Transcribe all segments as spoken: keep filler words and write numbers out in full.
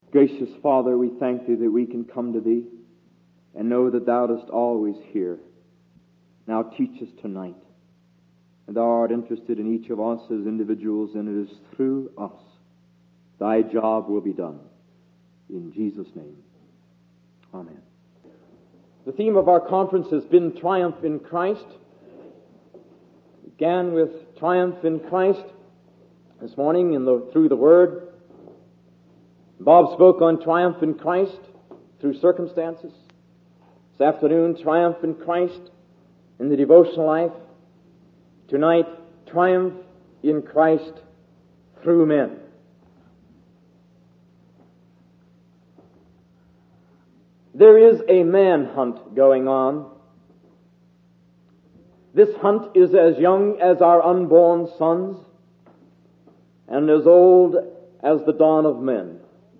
Gracious Father, we thank Thee that we can come to Thee and know that Thou dost always hear. Now teach us tonight. And Thou art interested in each of us as individuals, and it is through us Thy job will be done. In Jesus' name, amen. The theme of our conference has been Triumph in Christ. We began with Triumph in Christ this morning in the, through the Word. Bob spoke on triumph in Christ through circumstances. This afternoon, triumph in Christ in the devotional life. Tonight, triumph in Christ through men. There is a manhunt going on. This hunt is as young as our unborn sons and as old as the dawn of men.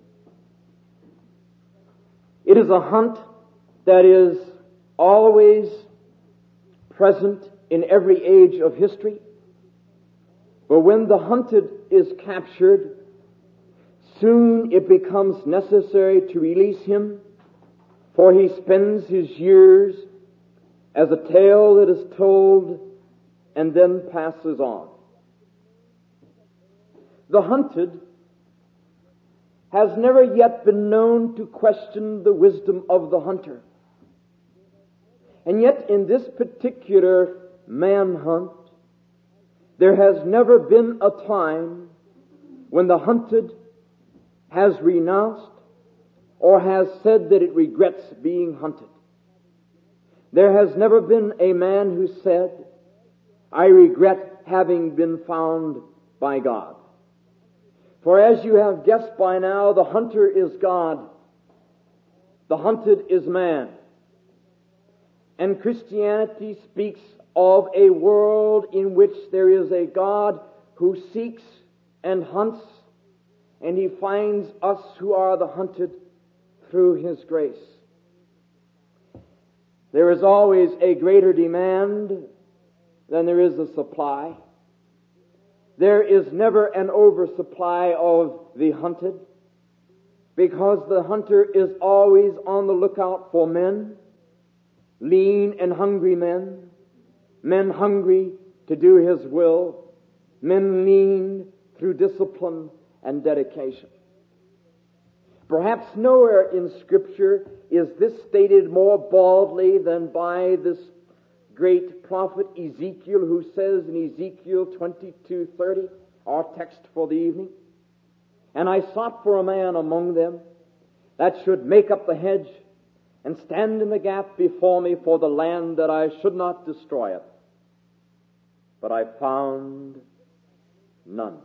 It is a hunt that is always present in every age of history. But when the hunted is captured, soon it becomes necessary to release him, for he spends his years as a tale that is told and then passes on. The hunted has never yet been known to question the wisdom of the hunter. And yet in this particular manhunt, there has never been a time when the hunted has renounced or has said that it regrets being hunted. There has never been a man who said, I regret having been found by God. For as you have guessed by now, the hunter is God. The hunted is man. And Christianity speaks of a world in which there is a God who seeks and hunts, and He finds us who are the hunted through His grace. There is always a greater demand than there is a supply. There is never an oversupply of the hunted, because the hunter is always on the lookout for men, lean and hungry men, men hungry to do His will, men lean through discipline and dedication. Perhaps nowhere in Scripture is this stated more baldly than by this great prophet Ezekiel, who says in Ezekiel twenty-two thirty, our text for the evening, and I sought for a man among them that should make up the hedge and stand in the gap before me for the land, that I should not destroy it. But I found none.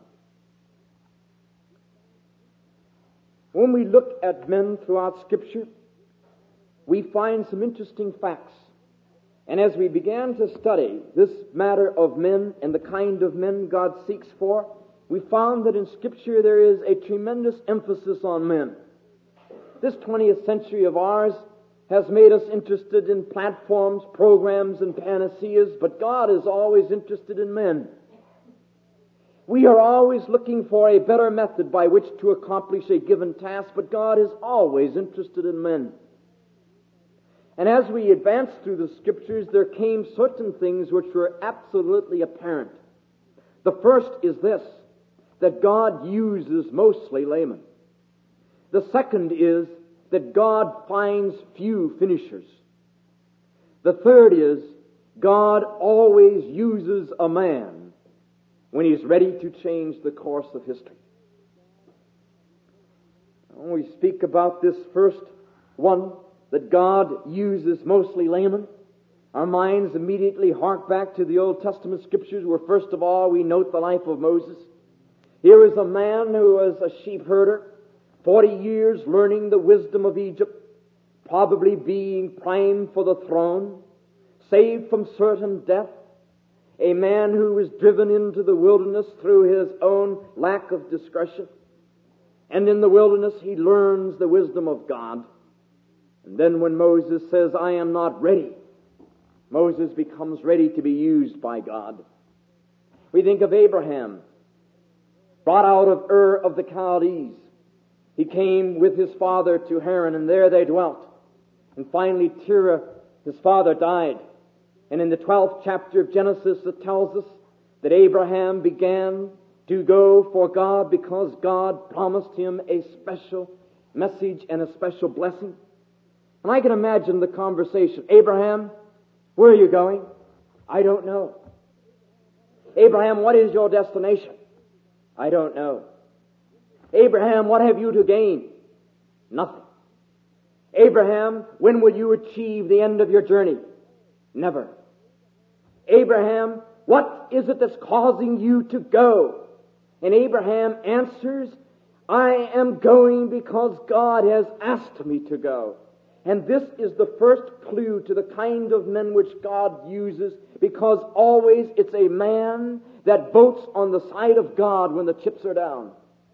When we look at men throughout Scripture, we find some interesting facts. And as we began to study this matter of men and the kind of men God seeks for, we found that in Scripture there is a tremendous emphasis on men. This twentieth century of ours has made us interested in platforms, programs, and panaceas, but God is always interested in men. We are always looking for a better method by which to accomplish a given task, but God is always interested in men. And as we advanced through the Scriptures, there came certain things which were absolutely apparent. The first is this, that God uses mostly laymen. The second is that God finds few finishers. The third is God always uses a man when He's ready to change the course of history. When we speak about this first one, that God uses mostly laymen, our minds immediately hark back to the Old Testament Scriptures, where first of all we note the life of Moses. Here is a man who was a sheep herder, forty years learning the wisdom of Egypt, probably being primed for the throne, saved from certain death, a man who was driven into the wilderness through his own lack of discretion. And in the wilderness he learns the wisdom of God. And then when Moses says, I am not ready, Moses becomes ready to be used by God. We think of Abraham, brought out of Ur of the Chaldees, He came with his father to Haran, and there they dwelt. And finally Terah, his father, died. And in the twelfth chapter of Genesis, it tells us that Abraham began to go for God because God promised him a special message and a special blessing. And I can imagine the conversation. Abraham, where are you going? I don't know. Abraham, what is your destination? I don't know. Abraham, what have you to gain? Nothing. Abraham, when will you achieve the end of your journey? Never. Abraham, what is it that's causing you to go? And Abraham answers, I am going because God has asked me to go. And this is the first clue to the kind of men which God uses, because always it's a man that votes on the side of God when the chips are down.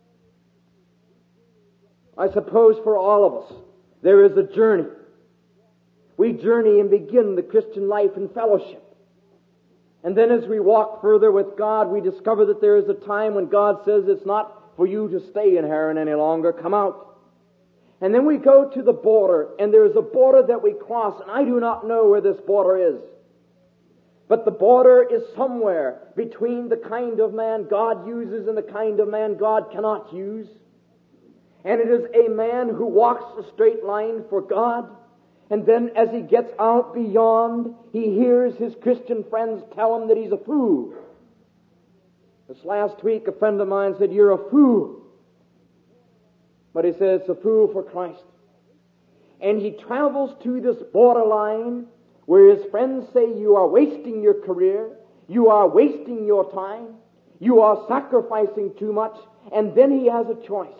I suppose for all of us, there is a journey. We journey and begin the Christian life in fellowship. And then as we walk further with God, we discover that there is a time when God says it's not for you to stay in Haran any longer, come out. And then we go to the border, and there is a border that we cross, and I do not know where this border is. But the border is somewhere between the kind of man God uses and the kind of man God cannot use. And it is a man who walks a straight line for God, and then as he gets out beyond, he hears his Christian friends tell him that he's a fool. This last week, a friend of mine said, you're a fool. But he says, it's a fool for Christ. And he travels to this borderline where his friends say, you are wasting your career, you are wasting your time, you are sacrificing too much, and then he has a choice.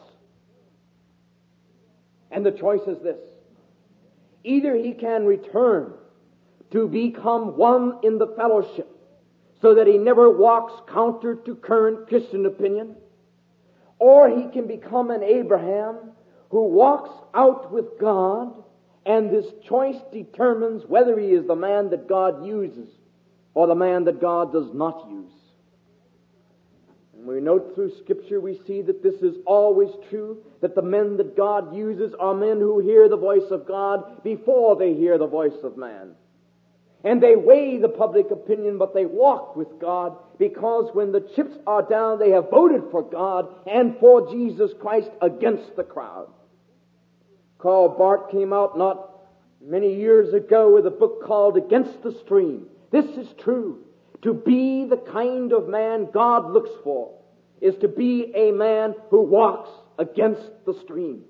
And the choice is this. Either he can return to become one in the fellowship so that he never walks counter to current Christian opinion, or he can become an Abraham who walks out with God, and this choice determines whether he is the man that God uses or the man that God does not use. And we note through Scripture, we see that this is always true, that the men that God uses are men who hear the voice of God before they hear the voice of man. And they weigh the public opinion, but they walk with God, because when the chips are down, they have voted for God and for Jesus Christ against the crowd. Karl Barth came out not many years ago with a book called Against the Stream. This is true. To be the kind of man God looks for is to be a man who walks against the stream.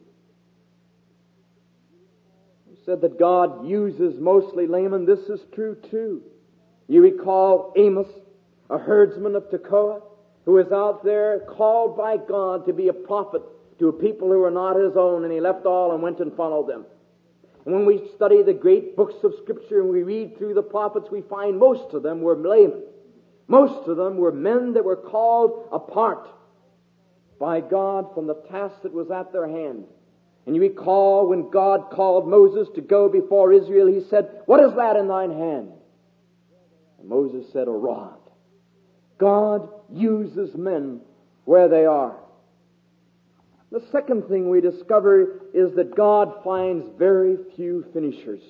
Said that God uses mostly laymen. This is true too. You recall Amos, a herdsman of Tekoa, who was out there called by God to be a prophet to a people who were not his own, and he left all and went and followed them. And when we study the great books of Scripture and we read through the prophets, we find most of them were laymen. Most of them were men that were called apart by God from the task that was at their hand. And you recall when God called Moses to go before Israel, he said, what is that in thine hand? And Moses said, a rod. God uses men where they are. The second thing we discover is that God finds very few finishers.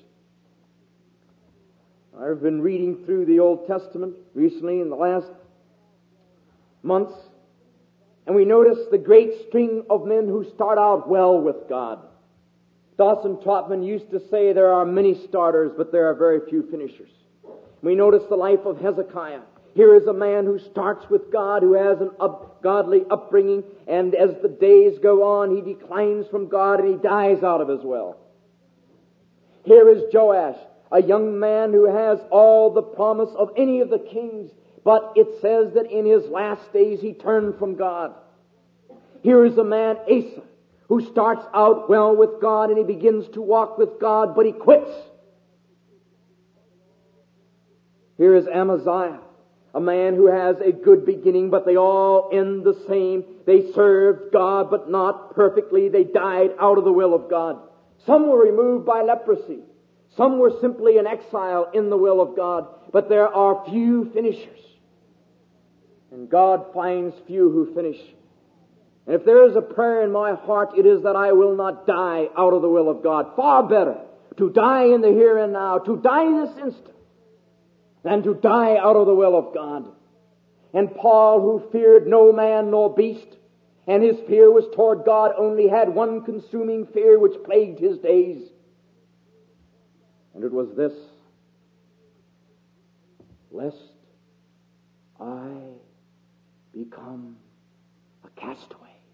I've been reading through the Old Testament recently in the last months, and we notice the great string of men who start out well with God. Dawson Trotman used to say there are many starters, but there are very few finishers. We notice the life of Hezekiah. Here is a man who starts with God, who has an up, godly upbringing, and as the days go on, he declines from God and he dies out of his well. Here is Joash, a young man who has all the promise of any of the kings, but it says that in his last days he turned from God. Here is a man, Asa, who starts out well with God and he begins to walk with God, but he quits. Here is Amaziah, a man who has a good beginning, but they all end the same. They served God, but not perfectly. They died out of the will of God. Some were removed by leprosy. Some were simply in exile in the will of God. But there are few finishers. And God finds few who finish. And if there is a prayer in my heart, it is that I will not die out of the will of God. Far better to die in the here and now, to die this instant, than to die out of the will of God. And Paul, who feared no man nor beast, and his fear was toward God, only had one consuming fear which plagued his days. And it was this: lest I become a castaway.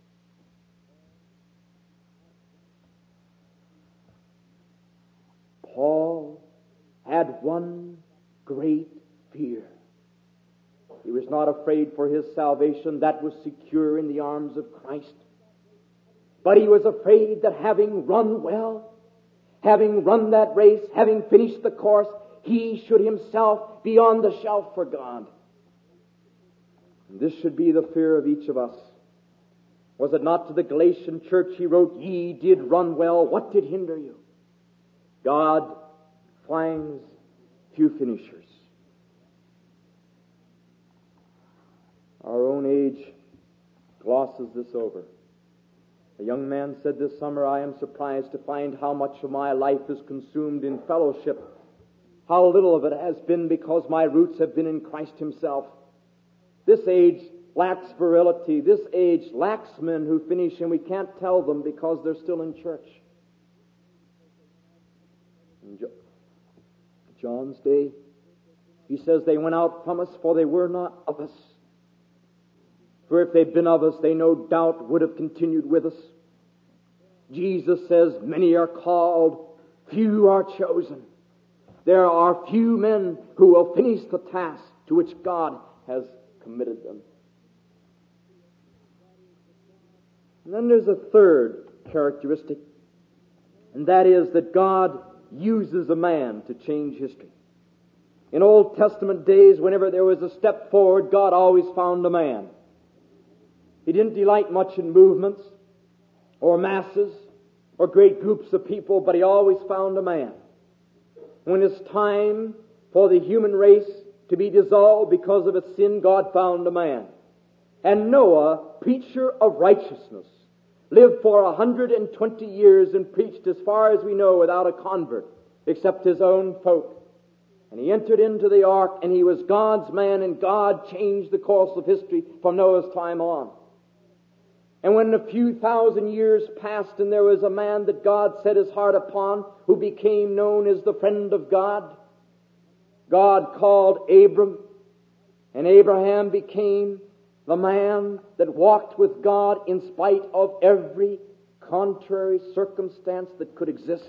Paul had one great fear. He was not afraid for his salvation. That was secure in the arms of Christ. But he was afraid that having run well, having run that race, having finished the course, he should himself be on the shelf for God. And this should be the fear of each of us. Was it not to the Galatian church he wrote, "Ye did run well, what did hinder you?" God finds few finishers. Our own age glosses this over. A young man said this summer, "I am surprised to find how much of my life is consumed in fellowship, how little of it has been because my roots have been in Christ himself." This age lacks virility. This age lacks men who finish, and we can't tell them because they're still in church. In John's day, he says, "They went out from us, for they were not of us. For if they'd been of us, they no doubt would have continued with us." Jesus says, "Many are called, few are chosen." There are few men who will finish the task to which God has committed them. And then there's a third characteristic, and that is that God uses a man to change history. In Old Testament days, whenever there was a step forward, God always found a man. He didn't delight much in movements or masses or great groups of people, but he always found a man. When it's time for the human race to be dissolved because of its sin, God found a man. And Noah, preacher of righteousness, lived for a hundred and twenty years and preached, as far as we know, without a convert, except his own folk. And he entered into the ark, and he was God's man, and God changed the course of history from Noah's time on. And when a few thousand years passed, and there was a man that God set his heart upon, who became known as the friend of God, God called Abram, and Abraham became the man that walked with God in spite of every contrary circumstance that could exist.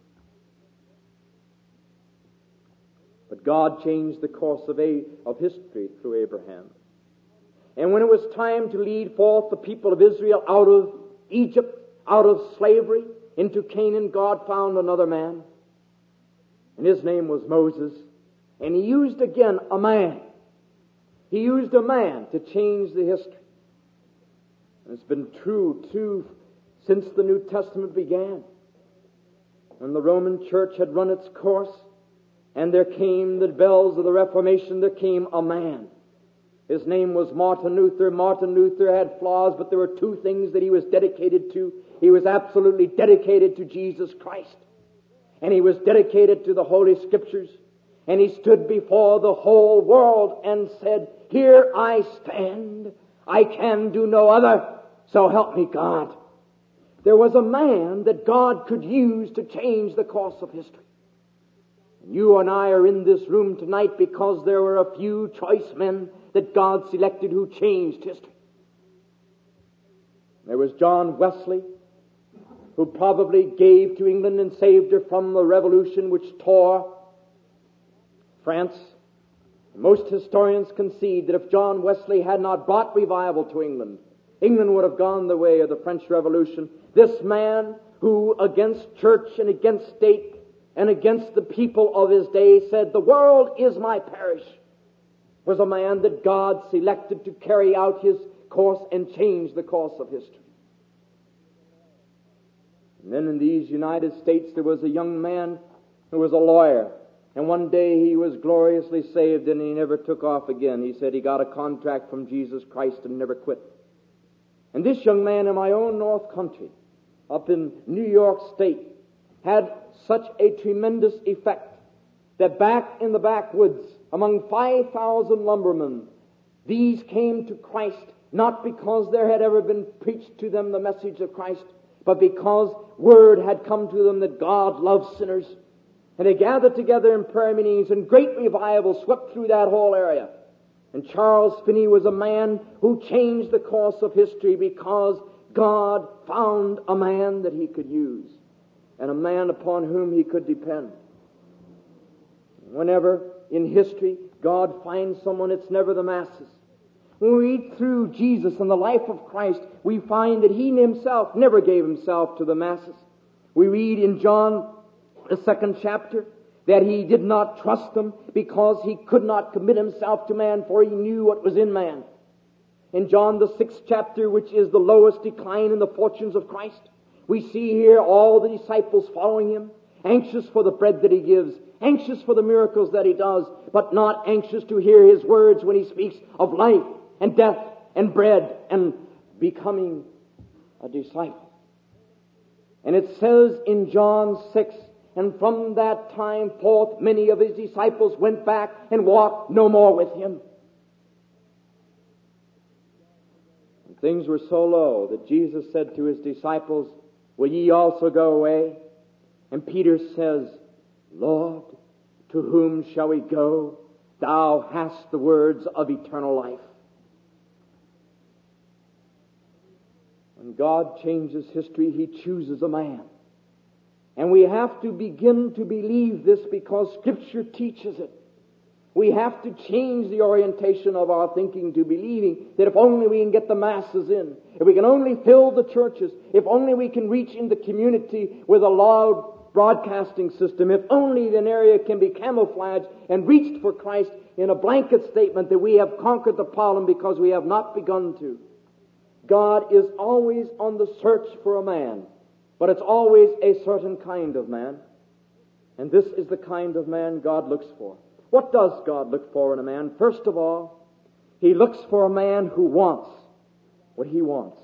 But God changed the course of, a, of history through Abraham. And when it was time to lead forth the people of Israel out of Egypt, out of slavery, into Canaan, God found another man. And his name was Moses. And he used again a man. He used a man to change the history. And it's been true, too, since the New Testament began. When the Roman Church had run its course, and there came the bells of the Reformation, there came a man. His name was Martin Luther. Martin Luther had flaws, but there were two things that he was dedicated to. He was absolutely dedicated to Jesus Christ. And he was dedicated to the Holy Scriptures. And he stood before the whole world and said, "Here I stand. I can do no other. So help me God." There was a man that God could use to change the course of history. And you and I are in this room tonight because there were a few choice men that God selected who changed history. There was John Wesley, who probably gave to England and saved her from the revolution which tore France. Most historians concede that if John Wesley had not brought revival to England, England would have gone the way of the French Revolution. This man who, against church and against state and against the people of his day, said, "The world is my parish," was a man that God selected to carry out his course and change the course of history. And then in these United States there was a young man who was a lawyer. And one day he was gloriously saved and he never took off again. He said he got a contract from Jesus Christ and never quit. And this young man in my own North Country, up in New York State, had such a tremendous effect that back in the backwoods, among five thousand lumbermen, these came to Christ not because there had ever been preached to them the message of Christ, but because word had come to them that God loves sinners. And they gathered together in prayer meetings, and great revival swept through that whole area. And Charles Finney was a man who changed the course of history because God found a man that he could use and a man upon whom he could depend. Whenever in history God finds someone, it's never the masses. When we read through Jesus and the life of Christ, we find that He himself never gave Himself to the masses. We read in John, the second chapter, that He did not trust them because He could not commit Himself to man, for He knew what was in man. In John, the sixth chapter, which is the lowest decline in the fortunes of Christ, we see here all the disciples following Him, anxious for the bread that He gives, anxious for the miracles that He does, but not anxious to hear His words when He speaks of life and death and bread and becoming a disciple. And it says in John six, and from that time forth many of His disciples went back and walked no more with Him. And things were so low that Jesus said to His disciples, will ye also go away? And Peter says, Lord, to whom shall we go? Thou hast the words of eternal life. When God changes history, He chooses a man. And we have to begin to believe this because Scripture teaches it. We have to change the orientation of our thinking to believing that if only we can get the masses in, if we can only fill the churches, if only we can reach in the community with a loud broadcasting system, if only an area can be camouflaged and reached for Christ in a blanket statement that we have conquered the problem, because we have not begun to. God is always on the search for a man, but it's always a certain kind of man. And this is the kind of man God looks for. What does God look for in a man? First of all, He looks for a man who wants what he wants.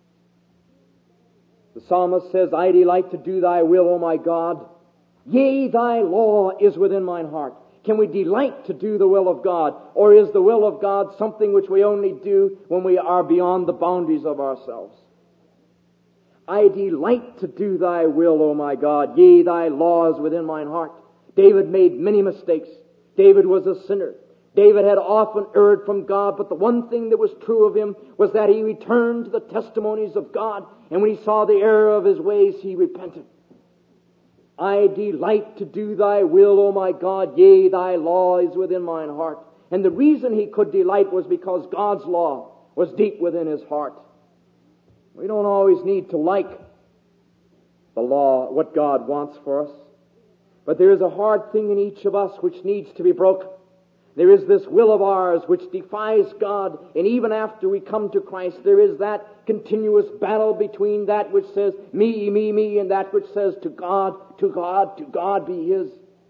The psalmist says, I delight to do Thy will, O my God. Yea, Thy law is within mine heart. Can we delight to do the will of God? Or is the will of God something which we only do when we are beyond the boundaries of ourselves? I delight to do Thy will, O my God. Yea, Thy law is within mine heart. David made many mistakes. David was a sinner. David had often erred from God, but the one thing that was true of him was that he returned to the testimonies of God, and when he saw the error of his ways, he repented. I delight to do Thy will, O my God. Yea, Thy law is within mine heart. And the reason he could delight was because God's law was deep within his heart. We don't always need to like the law, what God wants for us. But there is a hard thing in each of us which needs to be broken. There is this will of ours which defies God, and even after we come to Christ, there is that continuous battle between that which says, me, me, me, and that which says, to God, to God, to God be His.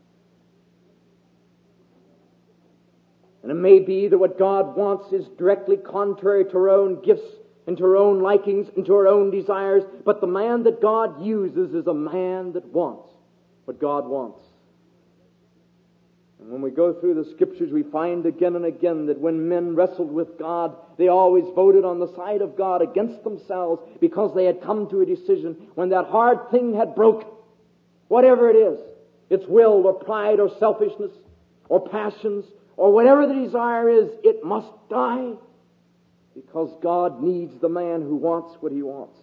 And it may be that what God wants is directly contrary to our own gifts and to our own likings and to our own desires, but the man that God uses is a man that wants what God wants. And when we go through the Scriptures, we find again and again that when men wrestled with God, they always voted on the side of God against themselves, because they had come to a decision when that hard thing had broken. Whatever it is, its will or pride or selfishness or passions or whatever the desire is, it must die, because God needs the man who wants what He wants.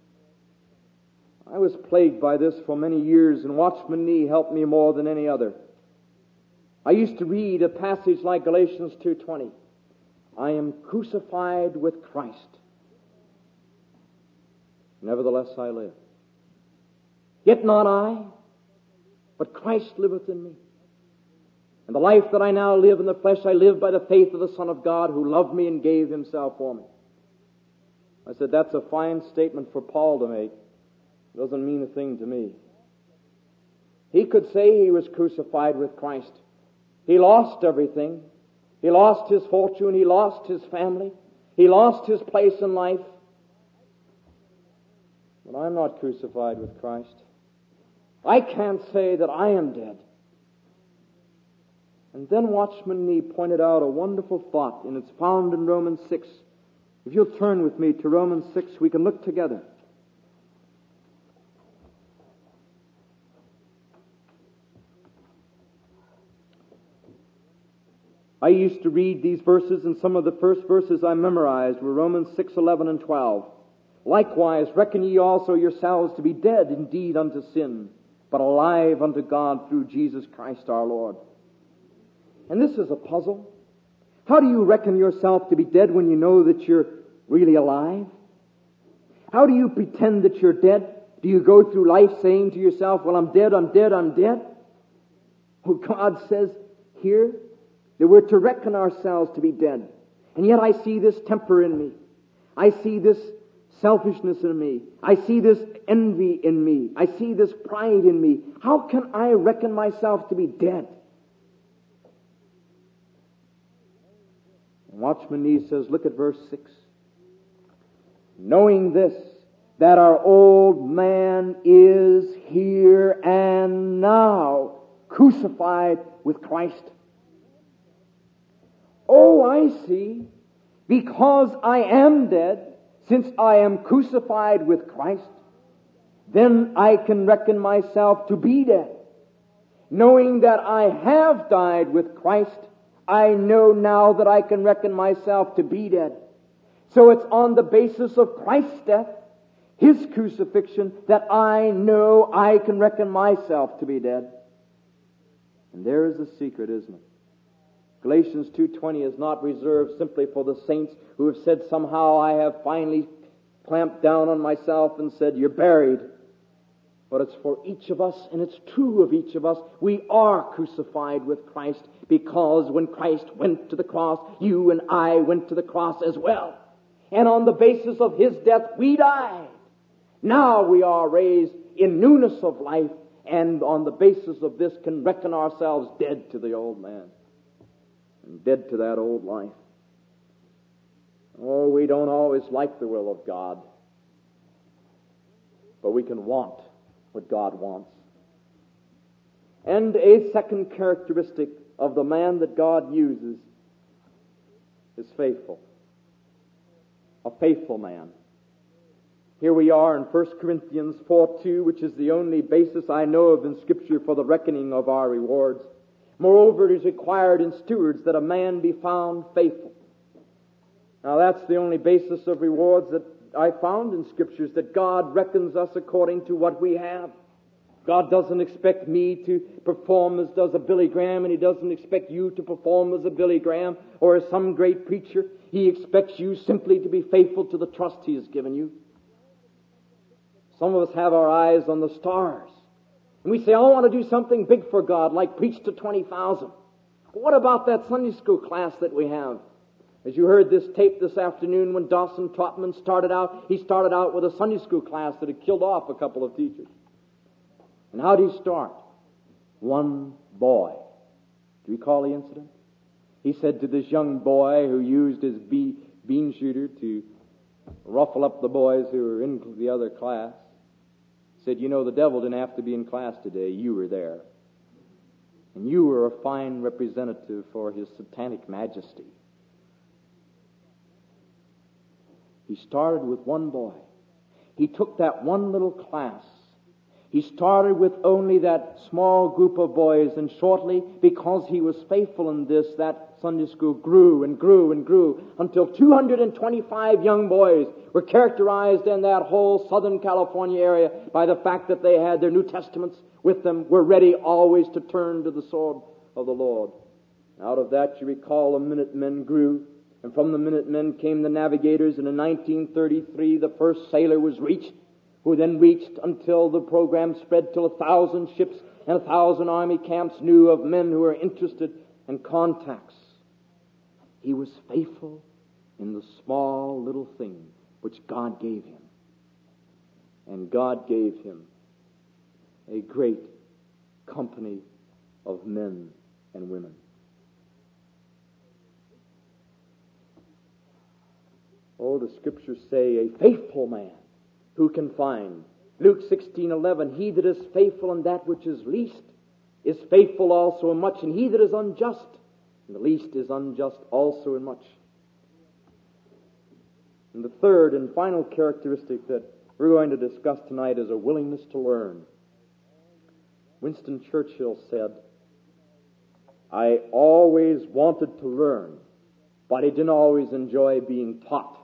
I was plagued by this for many years, and Watchman Nee helped me more than any other. I used to read a passage like Galatians two twenty. I am crucified with Christ. Nevertheless I live. Yet not I, but Christ liveth in me. And the life that I now live in the flesh, I live by the faith of the Son of God, who loved me and gave Himself for me. I said, that's a fine statement for Paul to make. It doesn't mean a thing to me. He could say he was crucified with Christ. He lost everything. He lost his fortune. He lost his family. He lost his place in life. But I'm not crucified with Christ. I can't say that I am dead. And then Watchman Nee pointed out a wonderful thought, and it's found in Romans six. If you'll turn with me to Romans six, we can look together. I used to read these verses, and some of the first verses I memorized were Romans six, eleven, and twelve. Likewise, reckon ye also yourselves to be dead indeed unto sin, but alive unto God through Jesus Christ our Lord. And this is a puzzle. How do you reckon yourself to be dead when you know that you're really alive? How do you pretend that you're dead? Do you go through life saying to yourself, well, I'm dead, I'm dead, I'm dead? Well, God says here that we're to reckon ourselves to be dead. And yet I see this temper in me. I see this selfishness in me. I see this envy in me. I see this pride in me. How can I reckon myself to be dead? And Watchman Nee says, look at verse six. Knowing this, that our old man is here and now crucified with Christ. Oh, I see. Because I am dead, since I am crucified with Christ, then I can reckon myself to be dead. Knowing that I have died with Christ, I know now that I can reckon myself to be dead. So it's on the basis of Christ's death, His crucifixion, that I know I can reckon myself to be dead. And there is the secret, isn't it? Galatians two twenty is not reserved simply for the saints who have said, somehow I have finally clamped down on myself and said, you're buried. But it's for each of us, and it's true of each of us. We are crucified with Christ, because when Christ went to the cross, you and I went to the cross as well. And on the basis of His death, we died. Now we are raised in newness of life, and on the basis of this can reckon ourselves dead to the old man. And dead to that old life. Oh, we don't always like the will of God. But we can want what God wants. And a second characteristic of the man that God uses is faithful. A faithful man. Here we are in First Corinthians four two, which is the only basis I know of in Scripture for the reckoning of our rewards. Moreover, it is required in stewards that a man be found faithful. Now, that's the only basis of rewards that I found in Scriptures, that God reckons us according to what we have. God doesn't expect me to perform as does a Billy Graham, and He doesn't expect you to perform as a Billy Graham or as some great preacher. He expects you simply to be faithful to the trust He has given you. Some of us have our eyes on the stars. And we say, I want to do something big for God, like preach to twenty thousand. But what about that Sunday school class that we have? As you heard this tape this afternoon, when Dawson Trotman started out, he started out with a Sunday school class that had killed off a couple of teachers. And how did he start? One boy. Do you recall the incident? He said to this young boy who used his bee, bean shooter to ruffle up the boys who were in the other class, said, you know, the devil didn't have to be in class today. You were there. And you were a fine representative for his satanic majesty. He started with one boy. He took that one little class. He started with only that small group of boys, and shortly, because he was faithful in this, that Sunday school grew and grew and grew until two hundred twenty-five young boys were characterized in that whole Southern California area by the fact that they had their New Testaments with them, were ready always to turn to the sword of the Lord. Out of that, you recall, the Minutemen grew, and from the Minutemen came the Navigators, and in nineteen thirty-three the first sailor was reached, who then reached until the program spread till a thousand ships and a thousand army camps knew of men who were interested in contacts. He was faithful in the small little thing which God gave him. And God gave him a great company of men and women. Oh, the Scriptures say a faithful man who can find? Luke sixteen eleven, he that is faithful in that which is least is faithful also in much, and he that is unjust in the least is unjust also in much. And the third and final characteristic that we're going to discuss tonight is a willingness to learn. Winston Churchill said, I always wanted to learn, but I didn't always enjoy being taught.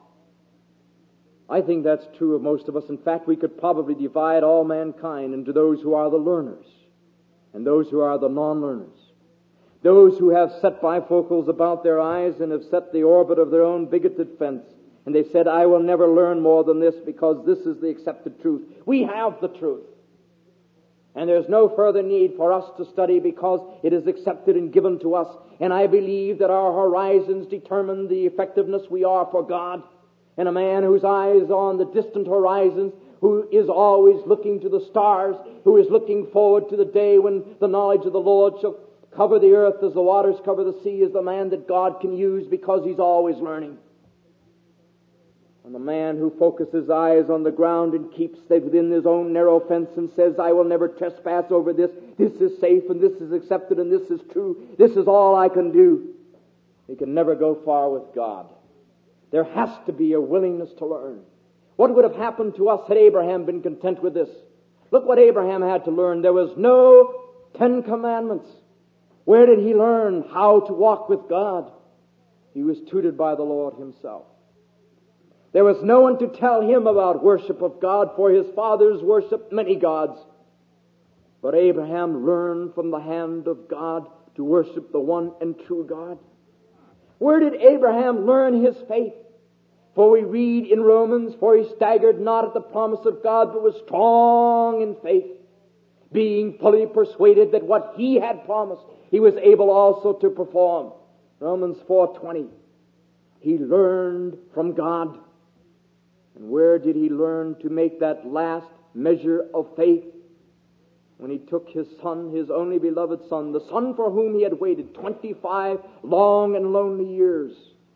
I think that's true of most of us. In fact, we could probably divide all mankind into those who are the learners and those who are the non-learners. Those who have set bifocals about their eyes and have set the orbit of their own bigoted fence, and they've said, I will never learn more than this because this is the accepted truth. We have the truth. And there's no further need for us to study because it is accepted and given to us. And I believe that our horizons determine the effectiveness we are for God. And a man whose eyes are on the distant horizons, who is always looking to the stars, who is looking forward to the day when the knowledge of the Lord shall cover the earth as the waters cover the sea, is the man that God can use because he's always learning. And the man who focuses his eyes on the ground and keeps within his own narrow fence and says, I will never trespass over this, this is safe and this is accepted and this is true, this is all I can do, he can never go far with God. There has to be a willingness to learn. What would have happened to us had Abraham been content with this? Look what Abraham had to learn. There was no Ten Commandments. Where did he learn how to walk with God? He was tutored by the Lord himself. There was no one to tell him about worship of God, for his fathers worshipped many gods. But Abraham learned from the hand of God to worship the one and true God. Where did Abraham learn his faith? For we read in Romans, for he staggered not at the promise of God, but was strong in faith, being fully persuaded that what he had promised, he was able also to perform. Romans four twenty. He learned from God. And where did he learn to make that last measure of faith? When he took his son, his only beloved son, the son for whom he had waited twenty-five long and lonely years.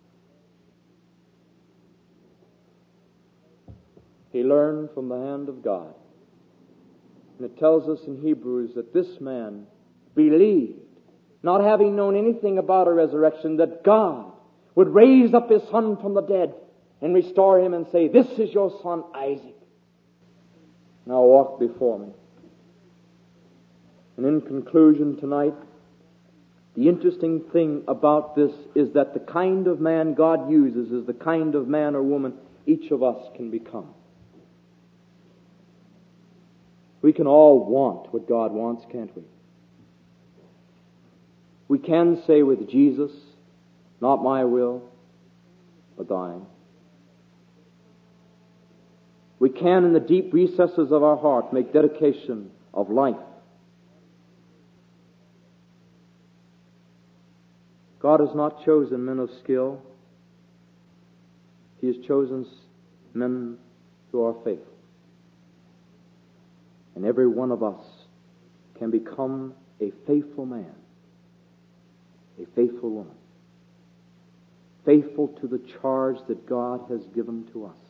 He learned from the hand of God. And it tells us in Hebrews that this man believed, not having known anything about a resurrection, that God would raise up his son from the dead and restore him and say, this is your son Isaac. Now walk before me. And in conclusion tonight, the interesting thing about this is that the kind of man God uses is the kind of man or woman each of us can become. We can all want what God wants, can't we? We can say with Jesus, not my will, but thine. We can, in the deep recesses of our heart, make dedication of life. God has not chosen men of skill. He has chosen men who are faithful. And every one of us can become a faithful man, a faithful woman, faithful to the charge that God has given to us.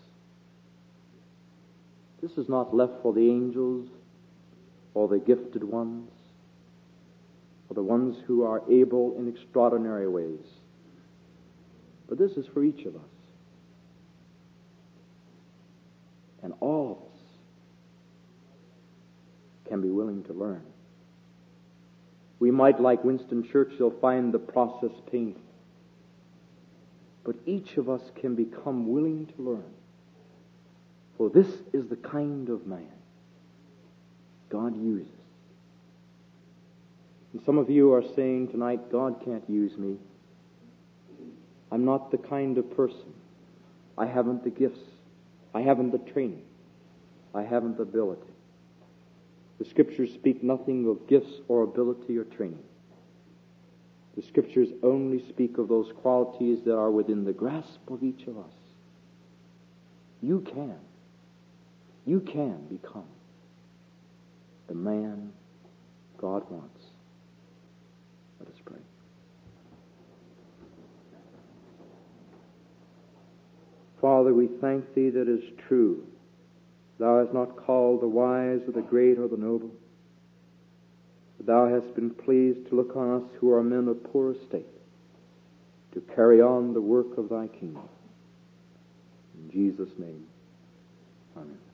This is not left for the angels or the gifted ones or the ones who are able in extraordinary ways. But this is for each of us. And all of us can be willing to learn. We might, like Winston Churchill, find the process painful. But each of us can become willing to learn. For this is the kind of man God uses. And some of you are saying tonight, God can't use me. I'm not the kind of person. I haven't the gifts. I haven't the training. I haven't the ability. The Scriptures speak nothing of gifts or ability or training. The Scriptures only speak of those qualities that are within the grasp of each of us. You can. You can become the man God wants. Let us pray. Father, we thank Thee that it is true Thou hast not called the wise or the great or the noble, but Thou hast been pleased to look on us who are men of poor estate, to carry on the work of Thy kingdom. In Jesus' name, amen.